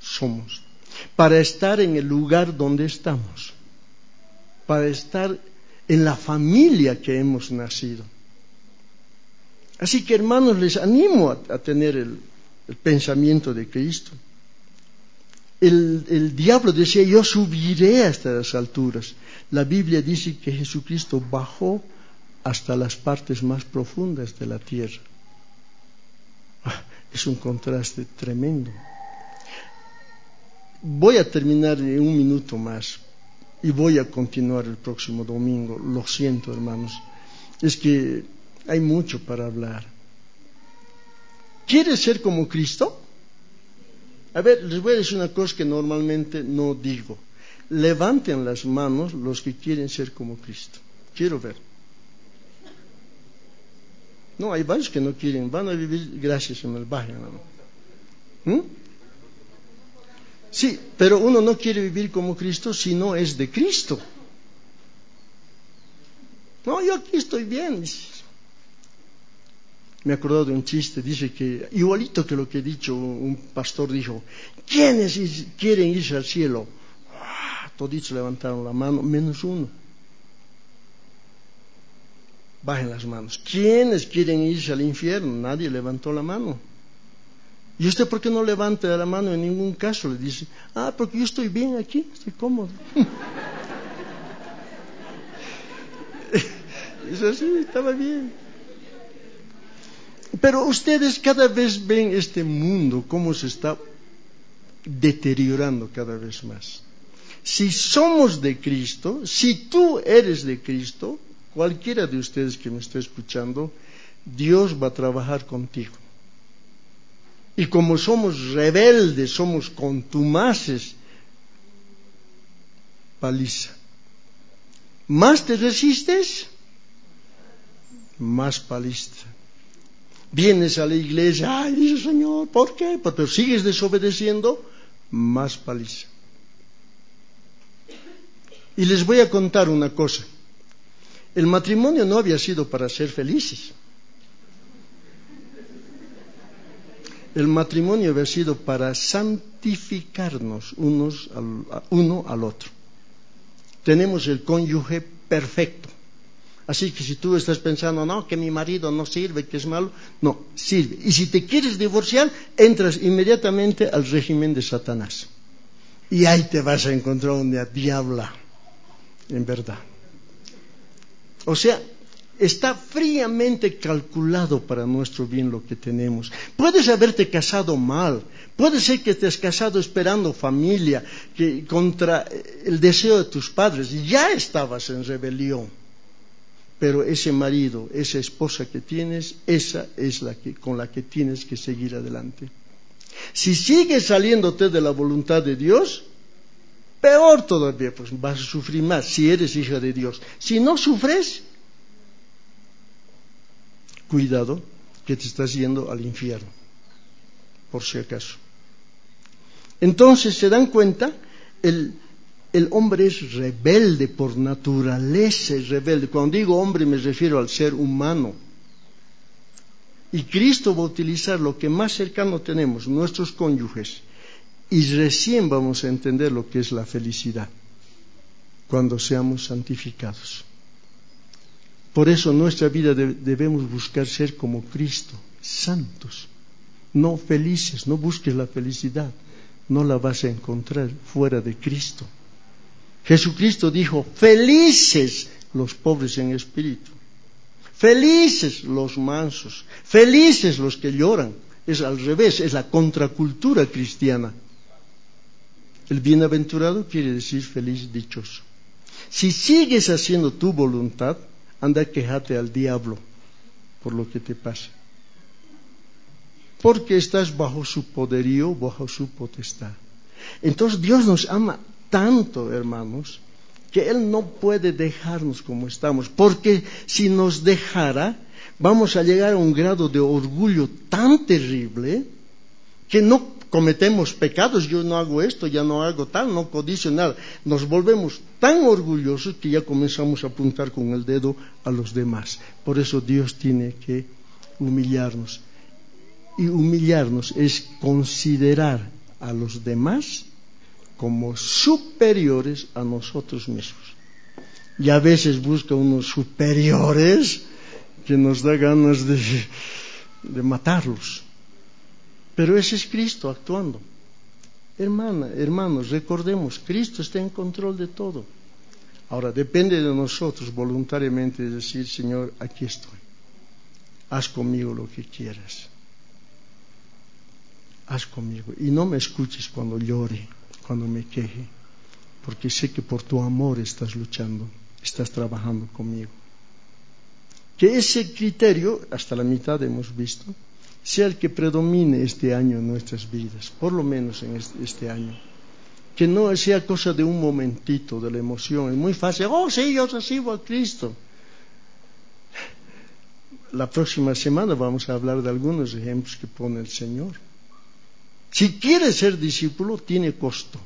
somos, para estar en el lugar donde estamos, para estar en la familia que hemos nacido. Así que, hermanos, les animo a, a tener el, el pensamiento de Cristo. El, el diablo decía, yo subiré hasta las alturas. La Biblia dice que Jesucristo bajó hasta las partes más profundas de la tierra. Ah, es un contraste tremendo. Voy a terminar en un minuto más y voy a continuar el próximo domingo. Lo siento, hermanos. Es que hay mucho para hablar. ¿Quieres ser como Cristo? A ver, les voy a decir una cosa que normalmente no digo. Levanten las manos los que quieren ser como Cristo. Quiero ver. No, hay varios que no quieren. Van a vivir gracias en el bajen. ¿Mm? Sí, pero uno no quiere vivir como Cristo si no es de Cristo. No, yo aquí estoy bien. Me he acordado de un chiste, dice que, igualito que lo que he dicho, un pastor dijo, ¿quiénes quieren irse al cielo? ¡Ah! Toditos levantaron la mano, menos uno. Bajen las manos. ¿Quiénes quieren irse al infierno? Nadie levantó la mano. ¿Y usted por qué no levanta la mano en ningún caso? Le dice, ah, porque yo estoy bien aquí, estoy cómodo. Es así, estaba bien. Pero ustedes cada vez ven este mundo cómo se está deteriorando cada vez más. Si somos de Cristo, si tú eres de Cristo, cualquiera de ustedes que me esté escuchando, Dios va a trabajar contigo. Y como somos rebeldes, somos contumaces, paliza. Más te resistes, más paliza. Vienes a la iglesia, ay, dice Señor, ¿por qué? Pero sigues desobedeciendo, más paliza. Y les voy a contar una cosa. El matrimonio no había sido para ser felices. El matrimonio había sido para santificarnos unos al, uno al otro. Tenemos el cónyuge perfecto. Así que si tú estás pensando, no, que mi marido no sirve, que es malo, no, sirve. Y si te quieres divorciar, entras inmediatamente al régimen de Satanás. Y ahí te vas a encontrar una diabla, en verdad. O sea, está fríamente calculado para nuestro bien lo que tenemos. Puedes haberte casado mal, puede ser que te has casado esperando familia, que contra el deseo de tus padres, ya estabas en rebelión. Pero ese marido, esa esposa que tienes, esa es la que, con la que tienes que seguir adelante. Si sigues saliéndote de la voluntad de Dios, peor todavía, pues vas a sufrir más si eres hija de Dios. Si no sufres, cuidado que te estás yendo al infierno, por si acaso. Entonces, ¿se dan cuenta? El, el hombre es rebelde por naturaleza, es rebelde. Cuando digo hombre me refiero al ser humano. Y Cristo va a utilizar lo que más cercano tenemos, nuestros cónyuges, y recién vamos a entender lo que es la felicidad, cuando seamos santificados. Por eso en nuestra vida debemos buscar ser como Cristo, santos, no felices. No busques la felicidad, no la vas a encontrar fuera de Cristo. Jesucristo dijo, felices los pobres en espíritu, felices los mansos, felices los que lloran. Es al revés, es la contracultura cristiana. El bienaventurado quiere decir feliz, dichoso. Si sigues haciendo tu voluntad, anda a quejarte al diablo por lo que te pasa. Porque estás bajo su poderío, bajo su potestad. Entonces Dios nos ama tanto, hermanos, que Él no puede dejarnos como estamos. Porque si nos dejara, vamos a llegar a un grado de orgullo tan terrible que no cometemos pecados. Yo no hago esto, ya no hago tal, no codicio nada. Nos volvemos tan orgullosos que ya comenzamos a apuntar con el dedo a los demás. Por eso Dios tiene que humillarnos. Y humillarnos es considerar a los demás como superiores a nosotros mismos. Y a veces busca unos superiores que nos da ganas de, de matarlos. Pero ese es Cristo actuando. Hermana, hermanos, recordemos, Cristo está en control de todo. Ahora, depende de nosotros voluntariamente decir, Señor, aquí estoy. Haz conmigo lo que quieras. Haz conmigo. Y no me escuches cuando llore, cuando me queje, porque sé que por tu amor estás luchando, estás trabajando conmigo. Que ese criterio, hasta la mitad hemos visto, sea el que predomine este año en nuestras vidas, por lo menos en este, este año. Que no sea cosa de un momentito, de la emoción. Es muy fácil, oh sí, yo recibo a Cristo. La próxima semana vamos a hablar de algunos ejemplos que pone el Señor. Si quieres ser discípulo, tiene costo.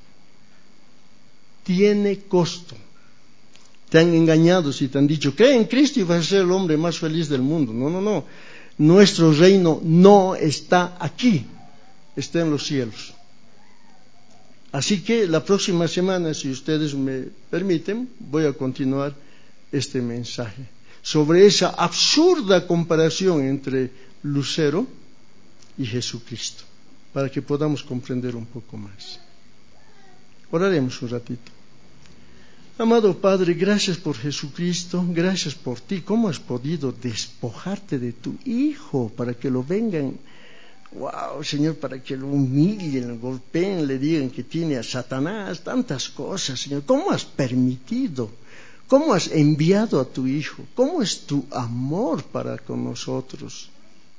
Tiene costo. Te han engañado si te han dicho, cree en Cristo y vas a ser el hombre más feliz del mundo. No, no, no. Nuestro reino no está aquí, está en los cielos. Así que la próxima semana, si ustedes me permiten, voy a continuar este mensaje sobre esa absurda comparación entre Lucero y Jesucristo, para que podamos comprender un poco más. Oraremos un ratito. Amado Padre, gracias por Jesucristo, gracias por ti. ¿Cómo has podido despojarte de tu Hijo para que lo vengan, wow, Señor, para que lo humillen, lo golpeen, le digan que tiene a Satanás, tantas cosas, Señor? ¿Cómo has permitido? ¿Cómo has enviado a tu Hijo? ¿Cómo es tu amor para con nosotros?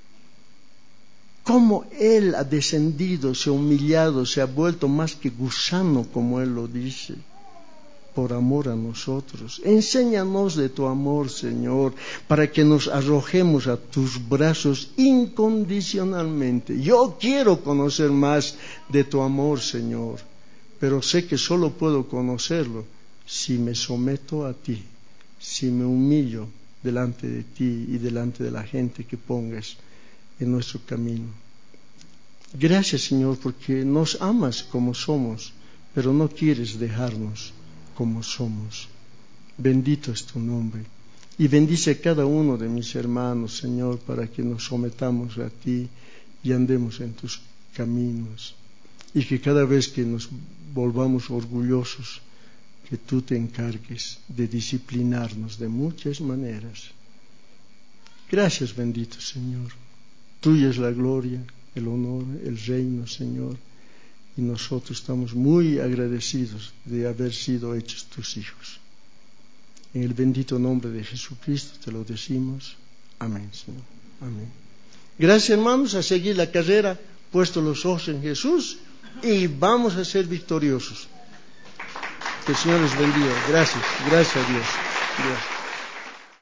¿Cómo Él ha descendido, se ha humillado, se ha vuelto más que gusano, como Él lo dice, por amor a nosotros? Enséñanos de tu amor, Señor, para que nos arrojemos a tus brazos incondicionalmente. Yo quiero conocer más de tu amor, Señor, pero sé que solo puedo conocerlo si me someto a ti, si me humillo delante de ti y delante de la gente que pongas en nuestro camino. Gracias, Señor, porque nos amas como somos, pero no quieres dejarnos como somos. Bendito es tu nombre. Y bendice a cada uno de mis hermanos, Señor, para que nos sometamos a ti y andemos en tus caminos. Y que cada vez que nos volvamos orgullosos, que tú te encargues de disciplinarnos de muchas maneras. Gracias, bendito Señor. Tuya es la gloria, el honor, el reino, Señor. Y nosotros estamos muy agradecidos de haber sido hechos tus hijos. En el bendito nombre de Jesucristo te lo decimos. Amén, Señor. Amén. Gracias, hermanos, a seguir la carrera, puesto los ojos en Jesús, y vamos a ser victoriosos. Que el Señor les bendiga. Gracias. Gracias a Dios. Gracias.